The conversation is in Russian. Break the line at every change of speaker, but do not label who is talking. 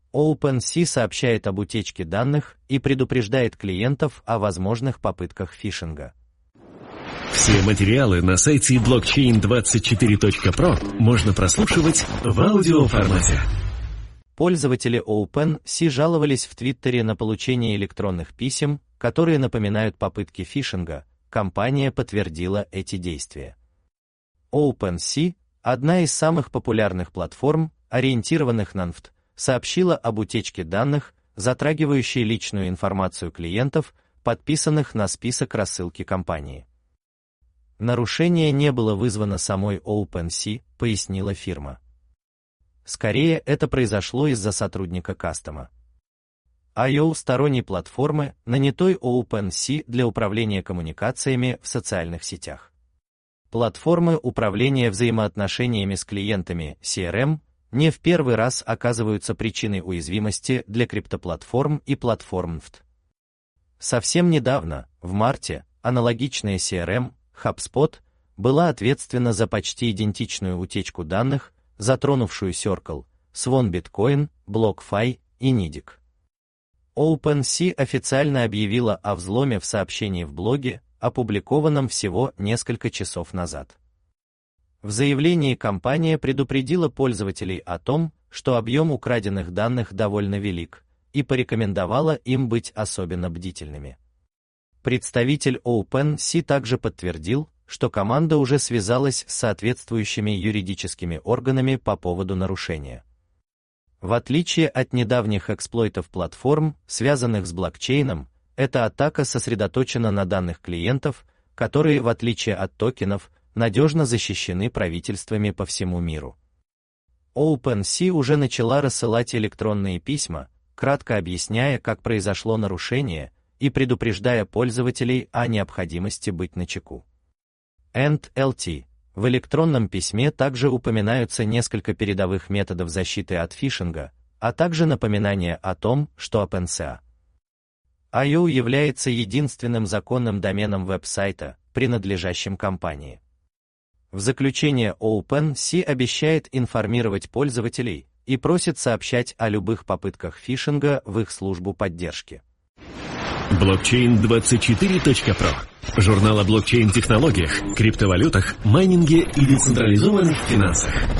OpenSea сообщает об утечке данных и предупреждает клиентов о возможных попытках фишинга.
Все материалы на сайте blockchain24.pro можно прослушивать в аудиоформате.
Пользователи OpenSea жаловались в Твиттере на получение электронных писем, которые напоминают попытки фишинга. Компания подтвердила эти действия. OpenSea, одна из самых популярных платформ, ориентированных на NFT, сообщила об утечке данных, затрагивающей личную информацию клиентов, подписанных на список рассылки компании. Нарушение не было вызвано самой OpenSea, пояснила фирма. Скорее, это произошло из-за сотрудника Кастома. IO сторонней платформы, нанятой OpenSea для управления коммуникациями в социальных сетях. Платформы управления взаимоотношениями с клиентами CRM не в первый раз оказываются причиной уязвимости для криптоплатформ и платформ NFT. Совсем недавно, в марте, аналогичная CRM, HubSpot, была ответственна за почти идентичную утечку данных, затронувшую Circle, Swan Bitcoin, BlockFi и Nidic. OpenSea официально объявила о взломе в сообщении в блоге, опубликованном всего несколько часов назад. В заявлении компания предупредила пользователей о том, что объем украденных данных довольно велик, и порекомендовала им быть особенно бдительными. Представитель OpenSea также подтвердил, что команда уже связалась с соответствующими юридическими органами по поводу нарушения. В отличие от недавних эксплойтов платформ, связанных с блокчейном, эта атака сосредоточена на данных клиентов, которые, в отличие от токенов, надежно защищены правительствами по всему миру. OpenSea уже начала рассылать электронные письма, кратко объясняя, как произошло нарушение, и предупреждая пользователей о необходимости быть начеку. EndLT. В электронном письме также упоминаются несколько передовых методов защиты от фишинга, а также напоминание о том, что OpenSea.io является единственным законным доменом веб-сайта, принадлежащим компании. В заключение OpenSea обещает информировать пользователей и просит сообщать о любых попытках фишинга в их службу поддержки.
Blockchain24.pro. Журнал о блокчейн-технологиях, криптовалютах, майнинге и децентрализованных финансах.